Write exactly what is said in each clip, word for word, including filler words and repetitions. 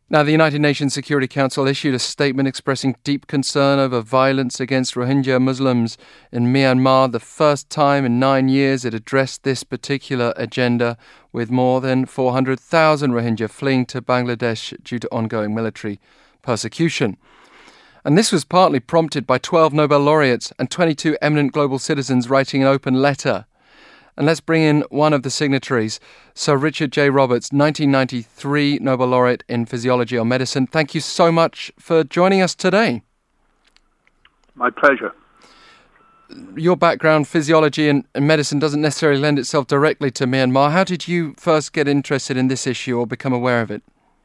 Now, the United Nations Security Council issued a statement expressing deep concern over violence against Rohingya Muslims in Myanmar. The first time in nine years it addressed this particular agenda, with more than four hundred thousand Rohingya fleeing to Bangladesh due to ongoing military persecution. And this was partly prompted by twelve Nobel laureates and twenty-two eminent global citizens writing an open letter. And let's bring in one of the signatories, Sir Richard J. Roberts, nineteen ninety-three Nobel laureate in physiology or medicine. Thank you so much for joining us today. My pleasure. Your background, physiology and, and medicine, doesn't necessarily lend itself directly to Myanmar. How did you first get interested in this issue or become aware of it?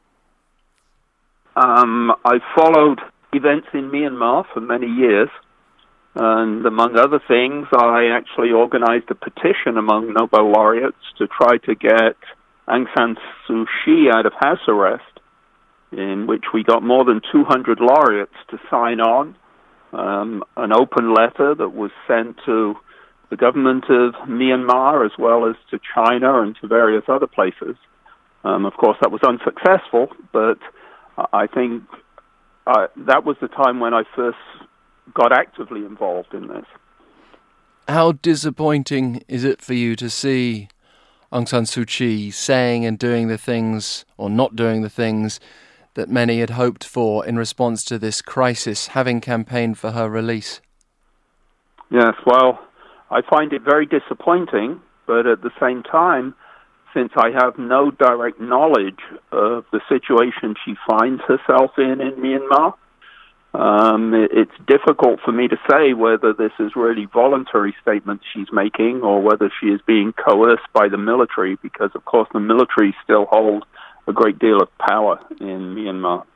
Um, I followed events in Myanmar for many years. And among other things, I actually organized a petition among Nobel laureates to try to get Aung San Suu Kyi out of house arrest, in which we got more than two hundred laureates to sign on um, an open letter that was sent to the government of Myanmar as well as to China and to various other places. Um, of course, that was unsuccessful, but I think uh, that was the time when I first got actively involved in this. How disappointing is it for you to see Aung San Suu Kyi saying and doing the things, or not doing the things, that many had hoped for in response to this crisis, having campaigned for her release? Yes, well, I find it very disappointing, but at the same time, since I have no direct knowledge of the situation she finds herself in in Myanmar, Um, it's difficult for me to say whether this is really voluntary statements she's making or whether she is being coerced by the military, because, of course, the military still hold a great deal of power in Myanmar.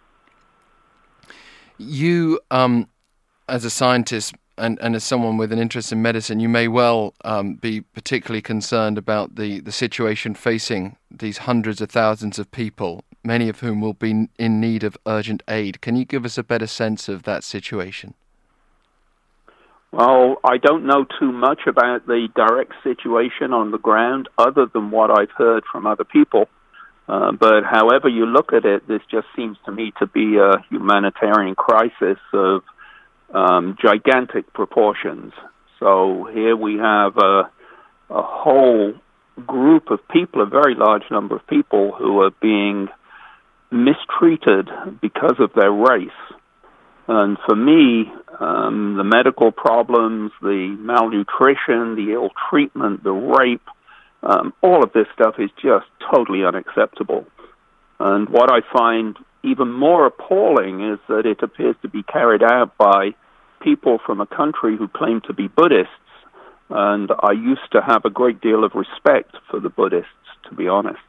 You, um, as a scientist and, and as someone with an interest in medicine, you may well um, be particularly concerned about the, the situation facing these hundreds of thousands of people, many of whom will be in need of urgent aid. Can you give us a better sense of that situation? Well, I don't know too much about the direct situation on the ground other than what I've heard from other people. Uh, but however you look at it, this just seems to me to be a humanitarian crisis of um, gigantic proportions. So here we have a, a whole group of people, a very large number of people who are being mistreated because of their race. And for me, um, the medical problems, the malnutrition, the ill treatment, the rape, um, all of this stuff is just totally unacceptable. And what I find even more appalling is that it appears to be carried out by people from a country who claim to be Buddhists. And I used to have a great deal of respect for the Buddhists, to be honest.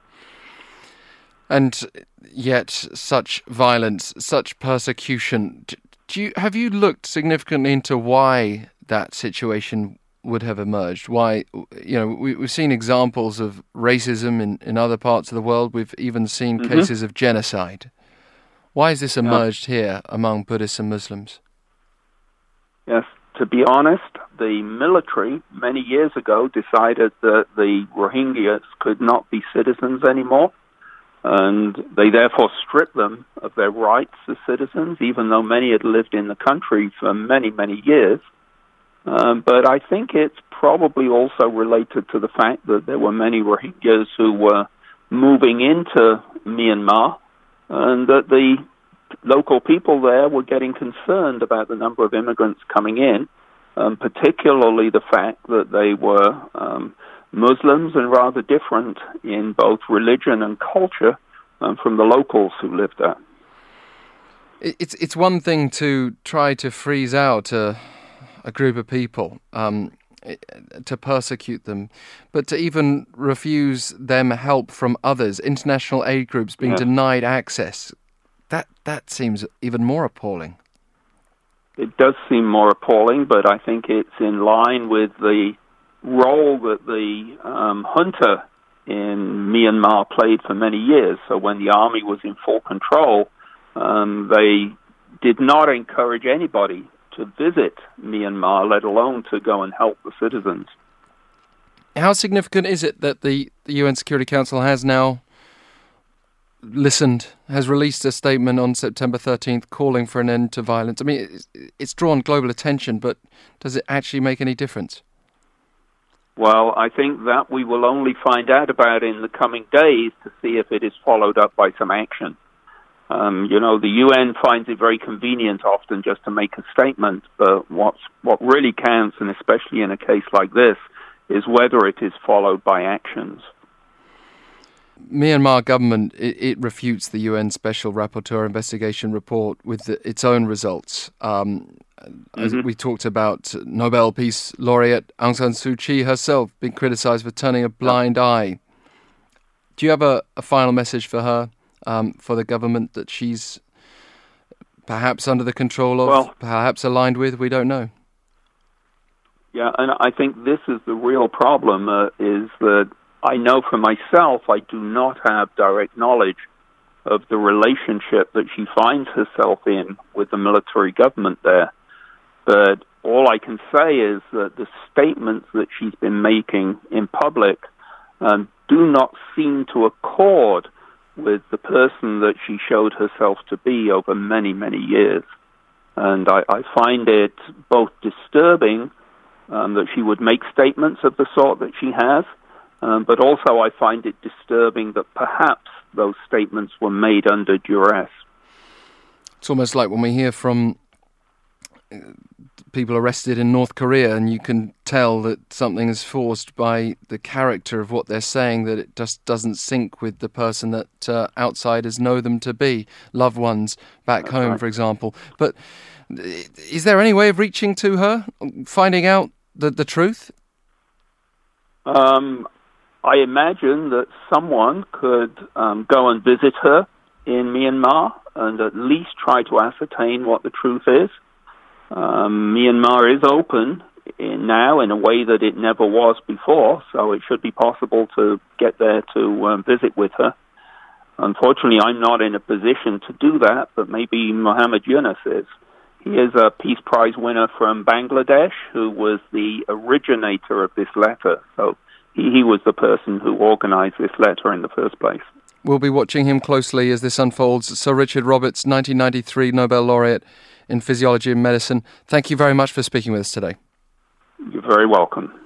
And yet, such violence, such persecution. Do you, have you looked significantly into why that situation would have emerged? Why, you know, we, we've seen examples of racism in, in other parts of the world. We've even seen mm-hmm. cases of genocide. Why has this emerged yeah. here among Buddhists and Muslims? Yes, to be honest, the military many years ago decided that the Rohingyas could not be citizens anymore. And they therefore stripped them of their rights as citizens, even though many had lived in the country for many, many years. Um, but I think it's probably also related to the fact that there were many Rohingyas who were moving into Myanmar, and that the local people there were getting concerned about the number of immigrants coming in, um, particularly the fact that they were um, Muslims and rather different in both religion and culture um, from the locals who lived there. It's it's one thing to try to freeze out a, a group of people, um, to persecute them, but to even refuse them help from others, international aid groups being yeah. denied access, that that seems even more appalling. It does seem more appalling, but I think it's in line with the role that the um, junta in Myanmar played for many years. So when the army was in full control, um, they did not encourage anybody to visit Myanmar, let alone to go and help the citizens. How significant is it that the, the U N Security Council has now listened, has released a statement on September thirteenth calling for an end to violence. I mean, it's, it's drawn global attention, but does it actually make any difference? Well, I think that we will only find out about in the coming days to see if it is followed up by some action. Um, you know, the U N finds it very convenient often just to make a statement, but what's, what really counts, and especially in a case like this, is whether it is followed by actions. Myanmar government, it, it refutes the U N Special Rapporteur investigation report with the, its own results. Um, mm-hmm. As we talked about, Nobel Peace Laureate Aung San Suu Kyi herself being criticised for turning a blind yeah. eye. Do you have a, a final message for her, um, for the government that she's perhaps under the control of, well, perhaps aligned with? We don't know. Yeah, and I think this is the real problem, uh, is that I know for myself I do not have direct knowledge of the relationship that she finds herself in with the military government there. But all I can say is that the statements that she's been making in public um, do not seem to accord with the person that she showed herself to be over many, many years. And I, I find it both disturbing um, that she would make statements of the sort that she has, Um, but also I find it disturbing that perhaps those statements were made under duress. It's almost like when we hear from people arrested in North Korea and you can tell that something is forced by the character of what they're saying, that it just doesn't sync with the person that uh, outsiders know them to be, loved ones back That's home, right. for example. But is there any way of reaching to her, finding out the, the truth? Um... I imagine that someone could um, go and visit her in Myanmar and at least try to ascertain what the truth is. Um, Myanmar is open in now in a way that it never was before, so it should be possible to get there to um, visit with her. Unfortunately, I'm not in a position to do that, but maybe Muhammad Yunus is. He is a Peace Prize winner from Bangladesh who was the originator of this letter, so He, he was the person who organised this letter in the first place. We'll be watching him closely as this unfolds. Sir Richard Roberts, nineteen ninety-three Nobel laureate in Physiology and Medicine. Thank you very much for speaking with us today. You're very welcome.